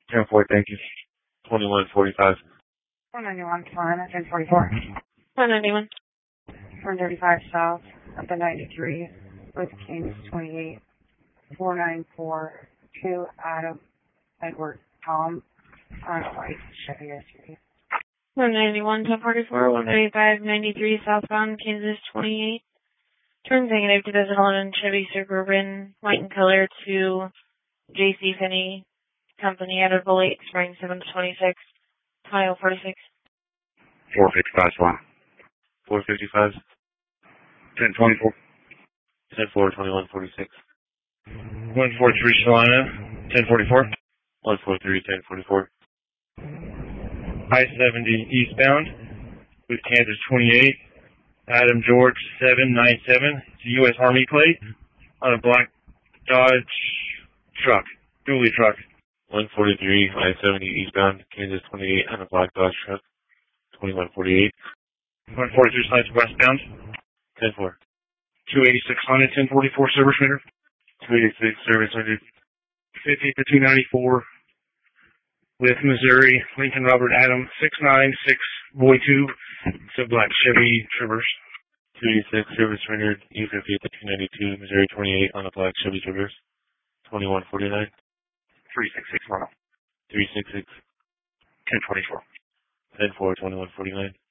10-4, thank you. 2145. 491 Solana, 1044. 191. 135 South, up at 93, with Kings 28. 494 2 Adam Edward Tom on a white Chevy SUV. 191, 1044, 135, 93 southbound, Kansas 28. Turns negative 2011 Chevy Suburban, white in color to J.C. Penney Company out of Lake Spring, 726, tile 46. 455 Solana. 455. 10-24. 10-4, 2146. 143 Solana, 10-44. 143, 1044. I-70 eastbound with Kansas 28. Adam George 797. It's a U.S. Army plate on a black Dodge truck, dually truck. 143, I-70 eastbound, Kansas 28 on a black Dodge truck. 2148. 143 slides westbound. 10-4. 286 Honda 1044 service meter. 286 service rendered. 50 to 294 with Missouri Lincoln Robert Adam 696 Boy 2. It's a black Chevy Traverse. 286 service rendered. E50 to 292 Missouri 28 on a black Chevy Traverse. 2149. 366 Ronald. 366. 1024. 10-4, 2149.